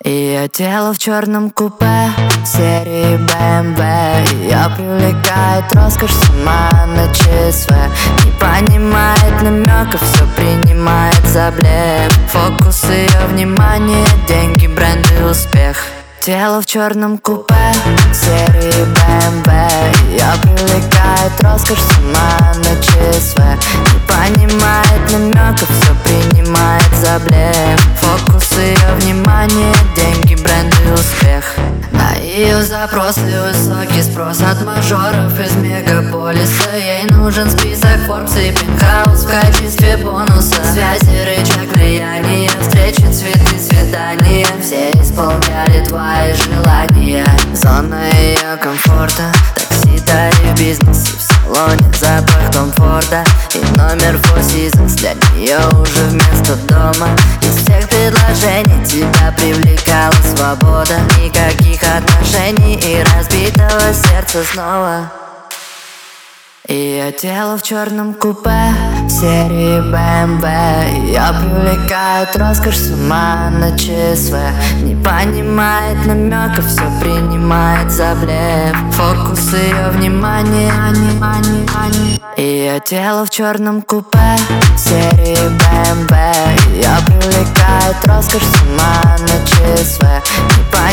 Ее тело в черном купе серии BMW. Ее привлекает роскошь, сама на ЧСВ. Не понимает намеков, все принимает за блеф. Фокус ее внимания, деньги, бренды, успех. Тело в черном купе серии BMW. Ее привлекает роскошь, сама на ЧСВ. Не понимает намеков, все принимает за блеф. Фокус ее внимания, деньги, бренды, успех. На ее запросы высокий спрос от мажоров из мегаполиса. Ей нужен список Forbes и пентхаус в качестве бонуса. Связи, рычаг влияния, встречи, цветы, свидания. Все исполняли твои желания. Зона ее комфорта, такси, тариф, бизнес и в салоне запах Том Форда. И номер Four Seasons для нее уже вместо дома. Из всех предложений тебя привлекала свобода. Никаких отношений и разбитого сердца снова. Ее тело в черном купе серии BMW. Ее привлекает роскошь, сама на ЧСВ. Не понимает намеков, все принимает за блеф. Фокус ее внимания. Ее тело в черном купе серии BMW. Ее привлекает роскошь, сама на ЧСВ. Не